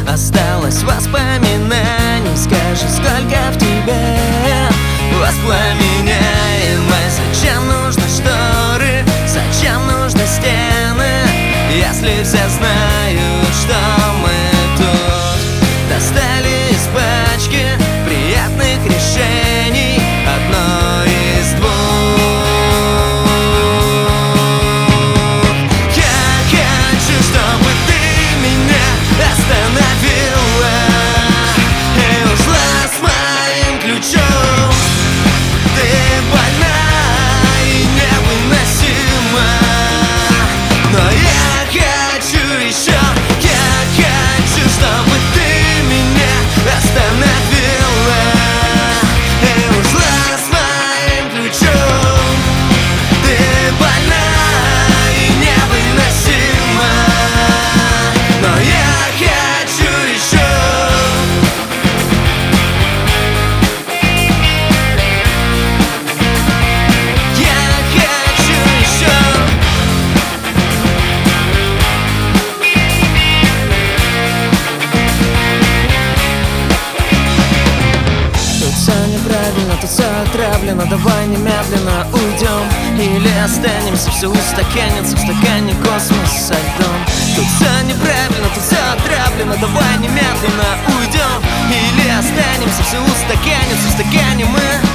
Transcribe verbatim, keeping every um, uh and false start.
осталось воспоминаний. Скажи, сколько в тебе воспламеняемой? Зачем нужны шторы, зачем нужны стены, если все знают, что мы тут достали из пачки приятных решений одно из двух. Я хочу, чтобы ты меня остановила и ушла с моим ключом. Ты больна и невыносима, но я хочу еще. Я хочу, чтобы ты меня остановила и ушла с моим ключом. Ты больна и невыносима, но я хочу еще. Я хочу еще. Тут все неправильно, тут все отравлено. Давай немедленно уйдем или останемся, все устаканится в стакане космос со льдом. Тут все неправильно, тут все отравлено. Давай немедленно уйдем или останемся, все устаканится в стакане мы.